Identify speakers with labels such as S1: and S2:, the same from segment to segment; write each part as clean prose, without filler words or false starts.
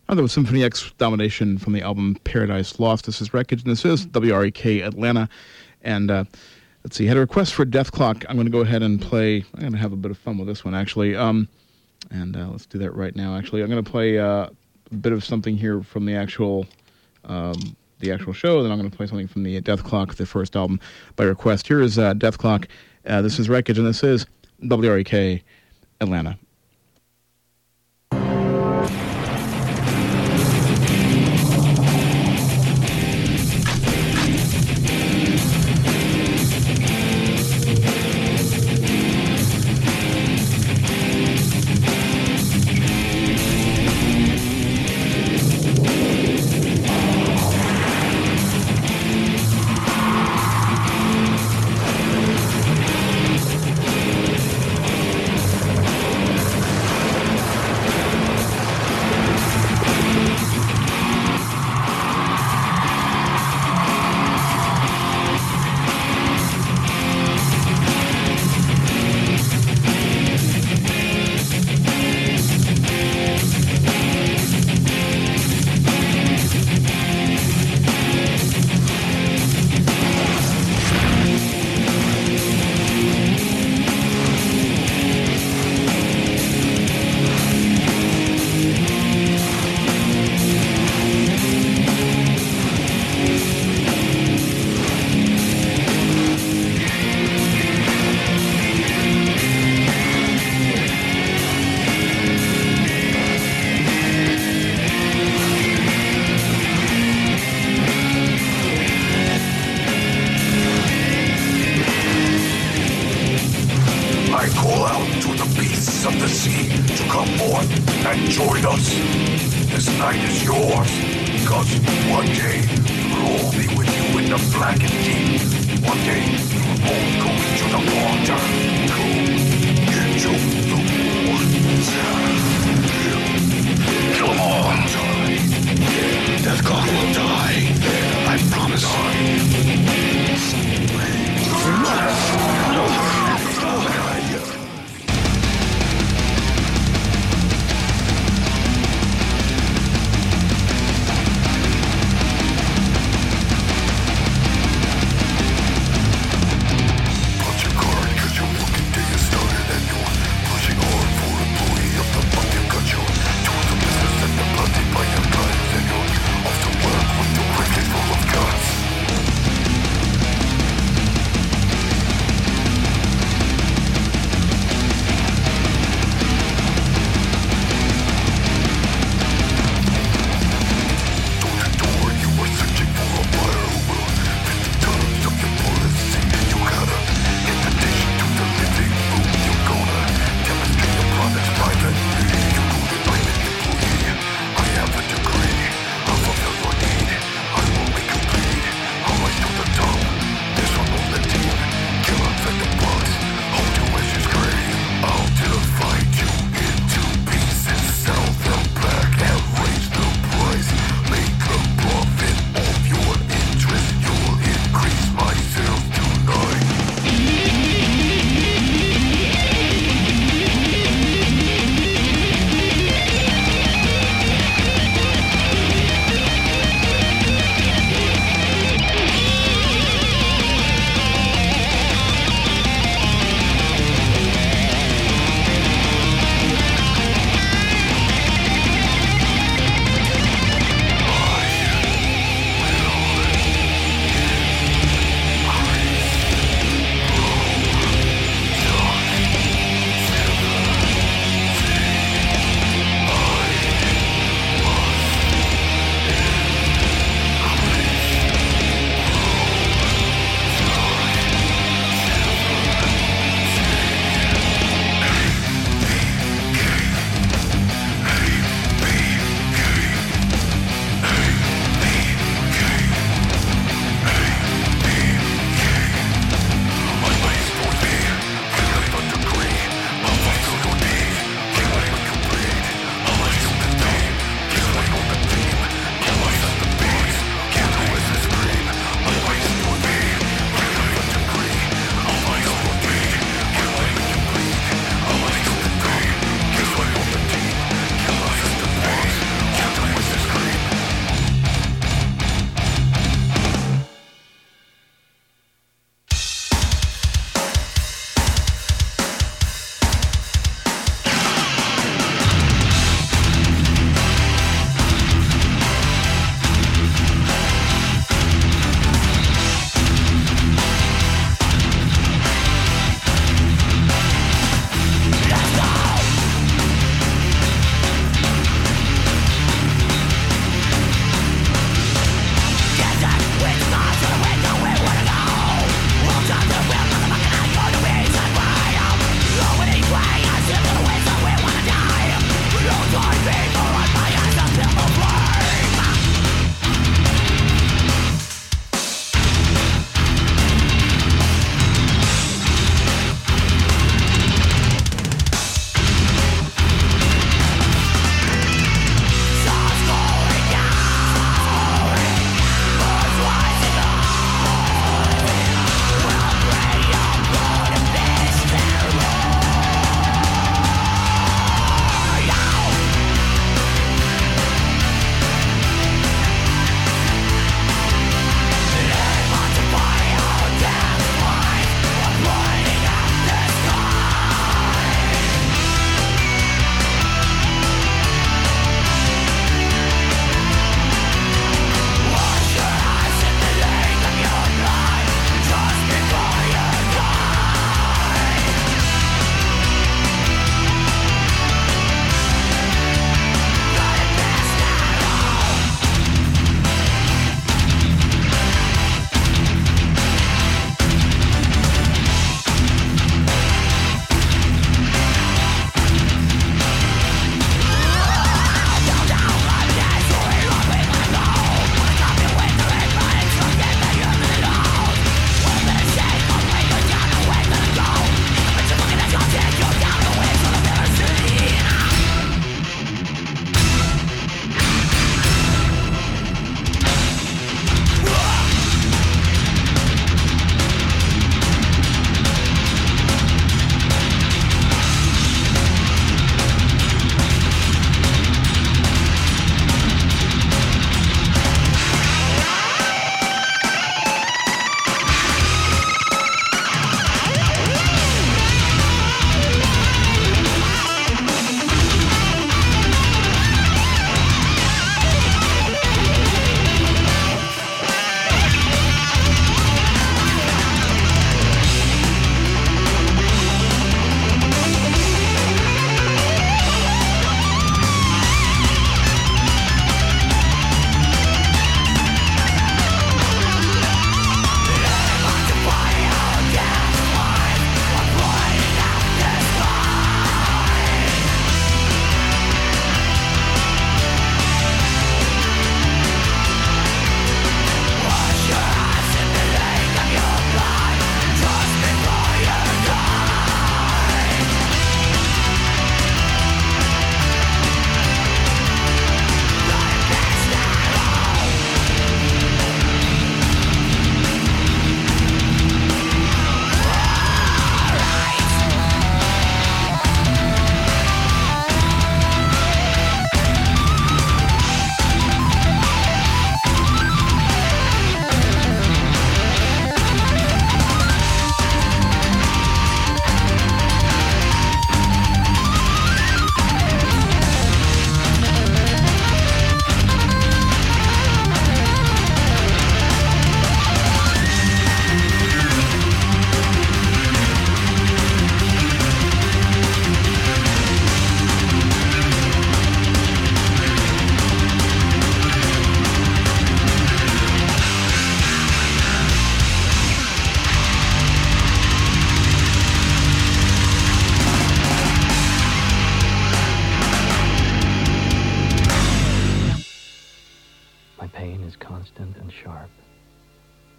S1: Another Symphony X domination from the album Paradise Lost. This is Wreckage, and this is WREK Atlanta. And let's see, had a request for Death Clock. I'm going to go ahead and play. I'm going to have a bit of fun with this one, actually. And let's do that right now, actually. I'm going to play a bit of something here from the actual show, then I'm going to play something from the Death Clock, the first album, by request. Here is Death Clock. This is Wreckage, and this is WREK Atlanta.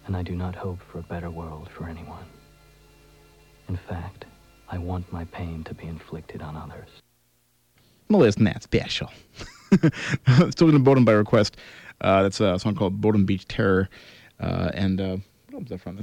S2: and I do not hope for a better world for anyone. In fact, I want my pain to be inflicted on others.
S1: Well, isn't that special? Still in Bodom by request. That's a song called Bodom Beach Terror. What was that from?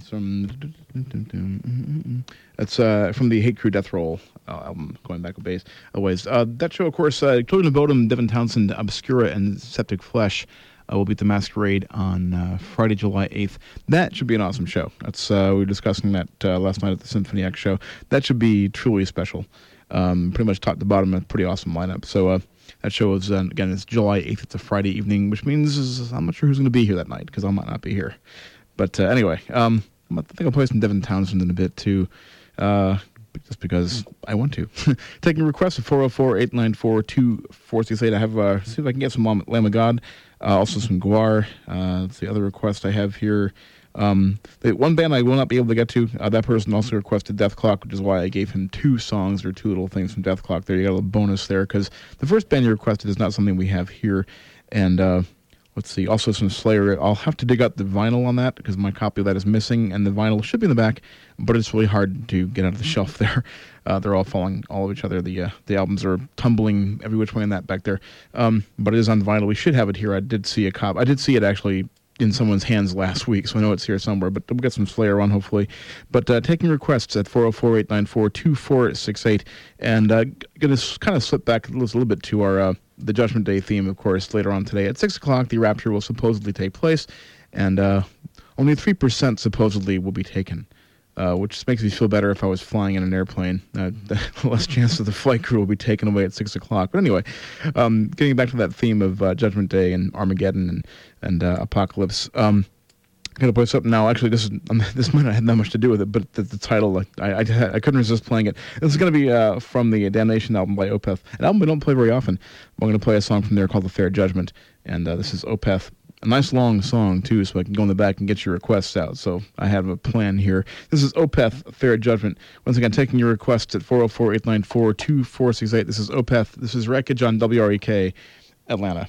S1: That's from the Hate Crew Death Roll album, going back a ways. That show, of course, Children of Bodom, Devin Townsend, Obscura, and Septic Flesh will be at the Masquerade on Friday, July 8th. That should be an awesome show. That's we were discussing that last night at the Symphony X show. That should be truly special. Pretty much top to bottom, a pretty awesome lineup. So that show is, again, it's July 8th. It's a Friday evening, which means I'm not sure who's going to be here that night, because I might not be here. But anyway, I think I'll play some Devin Townsend in a bit, too, just because I want to. Taking requests at 404-894-2468. I have, see if I can get some Lamb of God, also some Guar. That's the other request I have here. The one band I will not be able to get to, that person also requested Death Clock, which is why I gave him two songs or two little things from Death Clock there. You got a little bonus there, because the first band you requested is not something we have here. And let's see, also some Slayer. I'll have to dig up the vinyl on that, because my copy of that is missing, and the vinyl should be in the back, but it's really hard to get out of the shelf there. They're all falling all of each other. The albums are tumbling every which way in that back there. But it is on vinyl. We should have it here. I did see a copy. I did see it actually in someone's hands last week, so I know it's here somewhere, but we'll get some Slayer on, hopefully. But taking requests at 404-894-2468, and going to kind of slip back a little bit to our the Judgment Day theme, of course, later on today. At 6 o'clock, the rapture will supposedly take place, and only 3% supposedly will be taken, which makes me feel better if I was flying in an airplane. Less chance that the flight crew will be taken away at 6 o'clock. But anyway, getting back to that theme of Judgment Day and Armageddon and Apocalypse, I'm going to play something now. Actually, this might not have that much to do with it, but the title, I couldn't resist playing it. This is going to be from the Damnation album by Opeth, an album we don't play very often. I'm going to play a song from there called The Fair Judgment, and this is Opeth. A nice long song, too, so I can go in the back and get your requests out. So I have a plan here. This is Opeth, Fair Judgment. Once again, taking your requests at 404-894-2468. This is Opeth. This is Wreckage on WREK, Atlanta.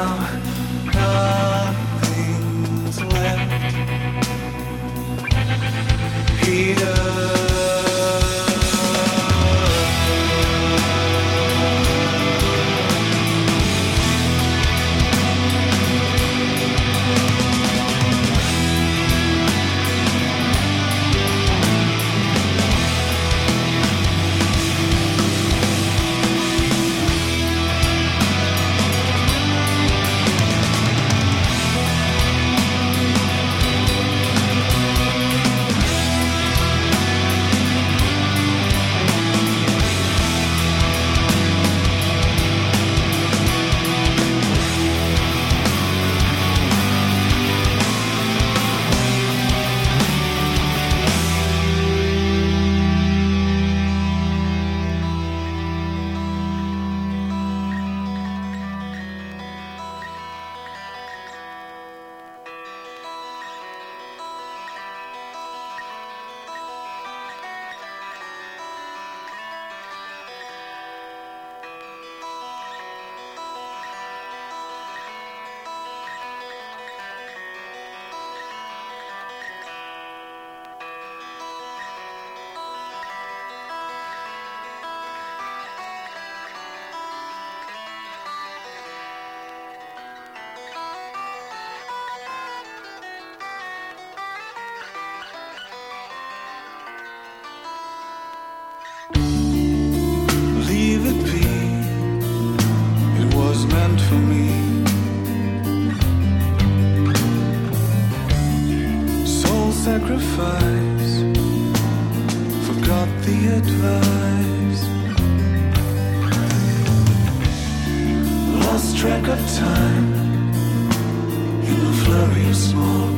S3: nothing's left here. Leave it be, it was meant for me. Soul sacrifice, forgot the advice. Lost track of time in the flurry of smoke.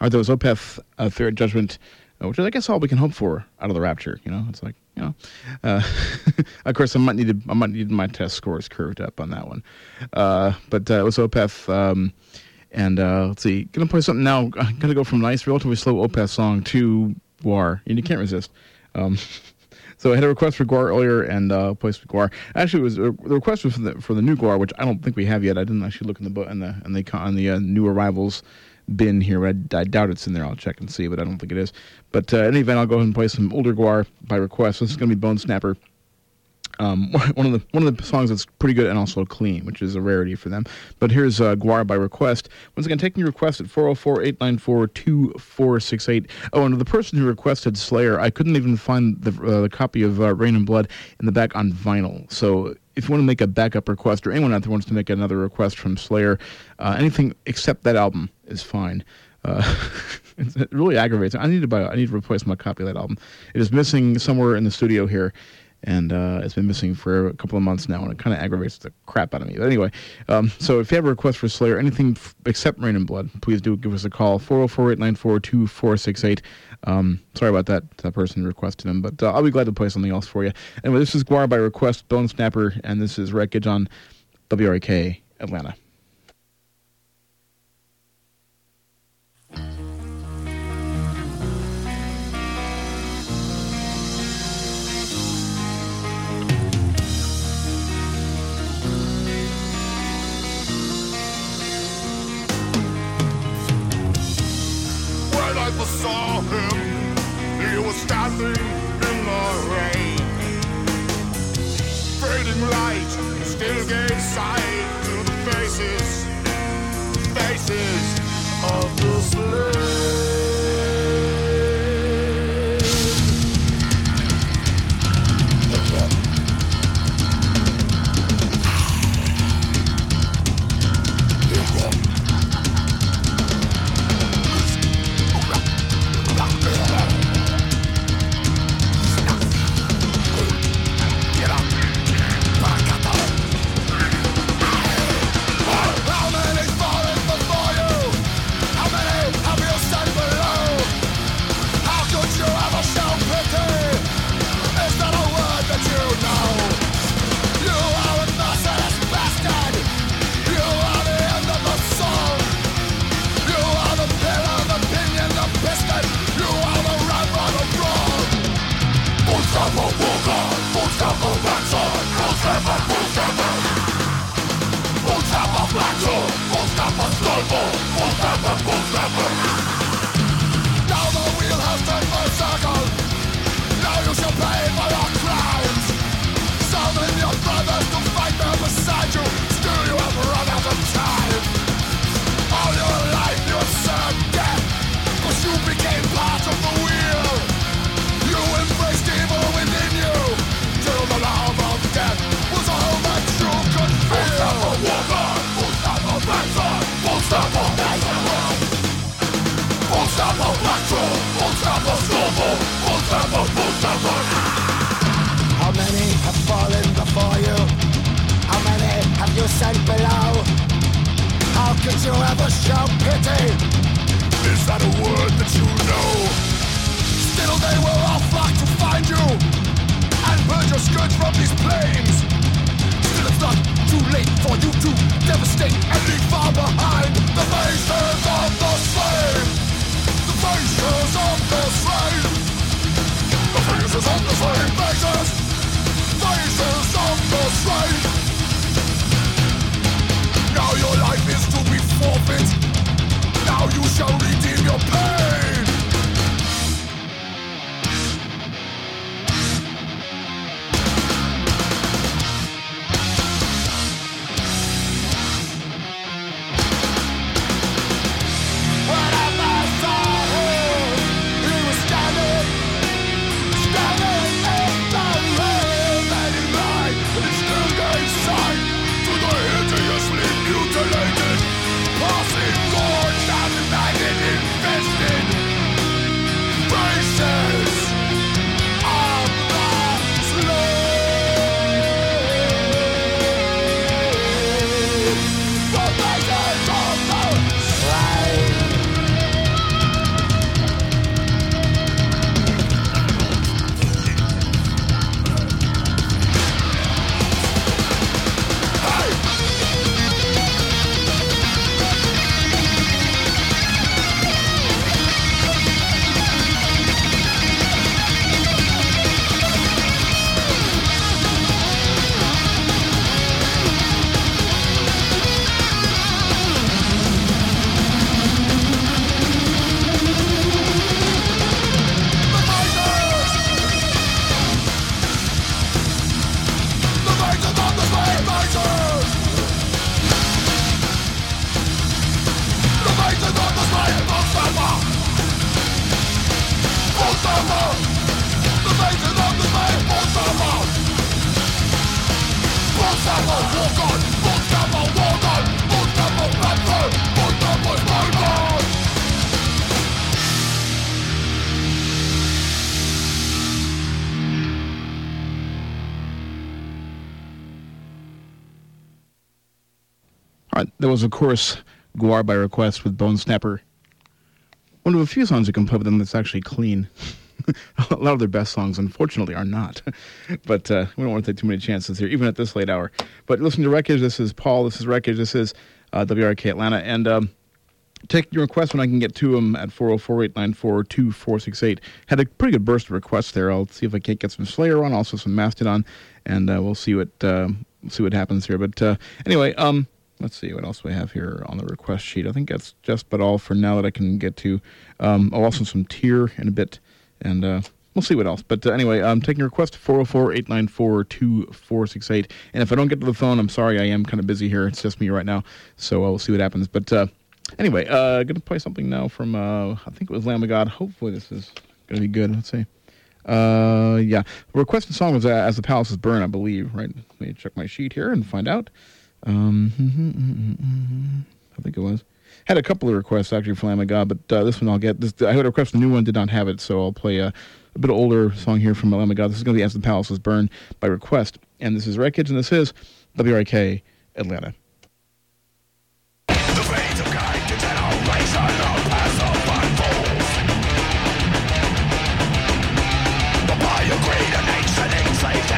S1: All right, that was Opeth, Fear and Judgment, which is, I guess, all we can hope for out of the Rapture. You know, it's like, you know, of course, I might need my test scores curved up on that one. But it was Opeth, and let's see, gonna play something now. I'm gonna go from a nice, relatively slow Opeth song to Gwar, and you can't resist. So I had a request for Gwar earlier, and placed with Gwar. Actually, it was the request was for the new Gwar, which I don't think we have yet. I didn't actually look in the book on the new arrivals bin here. I doubt it's in there. I'll check and see, but I don't think it is. But in any event, I'll go ahead and play some older Gwar by request. This is going to be Bone Snapper. One of the songs that's pretty good and also clean, which is a rarity for them. But here's Gwar by request. Once again, taking your request at 404-894-2468. Oh, and the person who requested Slayer, I couldn't even find the copy of Rain and Blood in the back on vinyl. So if you want to make a backup request, or anyone out there wants to make another request from Slayer, anything except that album is fine. It really aggravates. I need to replace my copy of that album. It is missing somewhere in the studio here. And it's been missing for a couple of months now, and it kind of aggravates the crap out of me. But anyway, so if you have a request for Slayer, anything except Rain and Blood, please do give us a call, 404-894-2468. Sorry about that person requested them, but I'll be glad to play something else for you. Anyway, this is Gwar by request, Bone Snapper, and this is Wreckage on WRK Atlanta.
S4: Saw him, he was standing in the rain. Fading light still gave sight to the faces of the slain. Now the wheel has turned full circle. Now you shall pay for your crimes. Summon your brothers to fight them beside you. Still you have run out of time. All your life you have served death, 'cause you became part of the wheel. You embraced evil within you, till the love of death was all that you could feel. Full stop of Panther, full stop of Panther. Full stop of Patrol, full stop of Snowball, full stop of full stop of.
S5: How many have fallen before you? How many have you sent below? How could you ever show pity?
S4: Is that a word that you know? Still they will all flock to find you and purge your scourge from these plains. Still it's not too late for you to devastate and leave far behind the faces of the slain. The faces of the slain. The faces of the slain. Faces of the slain. Now your life is to be forfeit. Now you shall redeem your pain. Standing in the rain, and he lied, but he still gave
S1: All right, there was, of course, Guar by request with Bone Snapper. One of a few songs you can play with them that's actually clean. A lot of their best songs, unfortunately, are not. But we don't want to take too many chances here, even at this late hour. But listen to Wreckage. This is Paul. This is Wreckage. This is WRK Atlanta. And take your requests when I can get to them at 404-894-2468. Had a pretty good burst of requests there. I'll see if I can't get some Slayer on, also some Mastodon, and we'll see what happens here. But anyway, let's see what else we have here on the request sheet. I think that's just about all for now that I can get to. Also some Tear in a bit, and we'll see what else. But anyway, I'm taking a request 404-894-2468. And if I don't get to the phone, I'm sorry, I am kind of busy here. It's just me right now, so we'll see what happens. But anyway, going to play something now from, I think it was Lamb of God. Hopefully this is going to be good. Let's see. Yeah, the requested song was As the Palaces Burn, I believe, right? Let me check my sheet here and find out. I think it was. Had a couple of requests actually for Lamb of God, but this one I'll get. I had a request, a new one, did not have it, so I'll play a bit older song here from Lamb of God. This is going to be As the Palaces Burn by request, and this is Wreckage, and this is WRK Atlanta.
S4: The veins of kind degeneration are passed off by fools. But by your greed and ancient enslaved